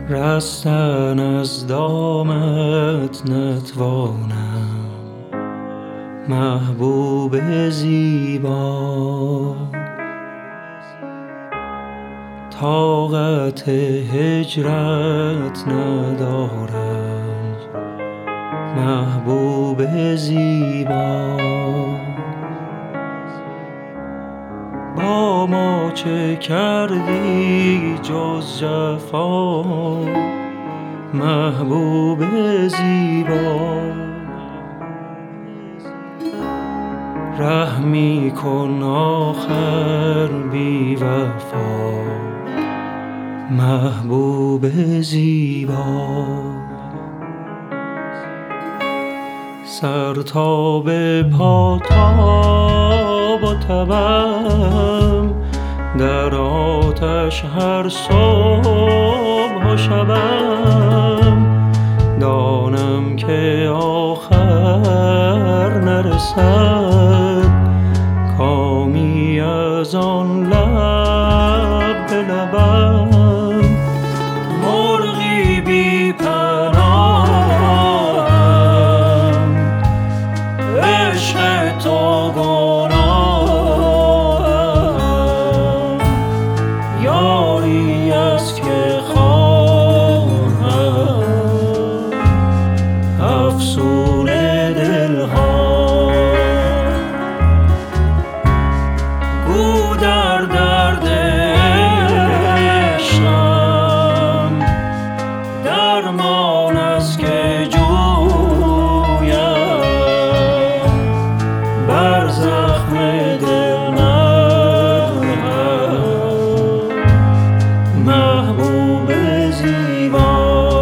رستن از دامت نتوانم محبوب زیبا، طاقت هجرت ندارم محبوب زیبا. با ما چه کردی جز جفا محبوب زیبا؟ رحمی کن آخر بی وفا محبوب زیبا. سر تا به پا تاب و تبم در آتش هر صبح و شبم، دانم که آخر نرسد کامی از آن لب به لبم. مرغی بی پناهم عشق تو گناهم، یاری است که خواهم افسون دلها. گو در درد عشقم درمان است که جویم، بر زخم دل مرهم محبوب زیبا.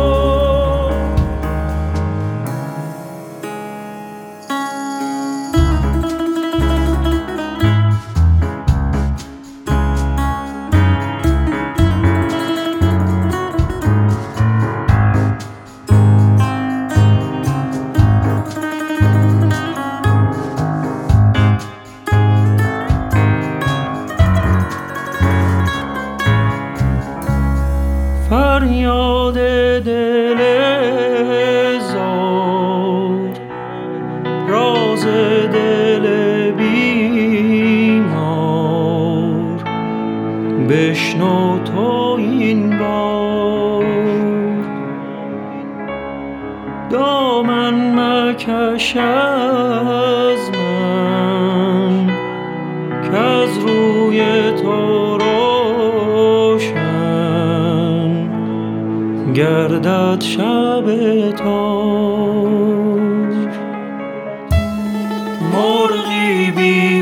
فریاد دل زار، راز دل بیمار، بشنو تو این بار. دامن مکش از من کز روی تو روشن گردد شب تار. مرغی بی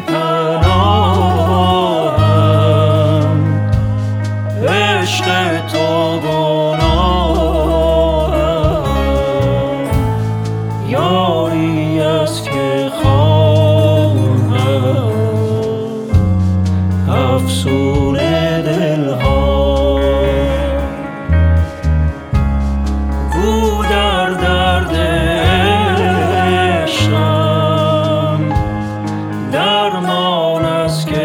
پناهم عشق تو گناهم، یاری است که خواهم افسون دلها. گو در درد عشقم درمان است که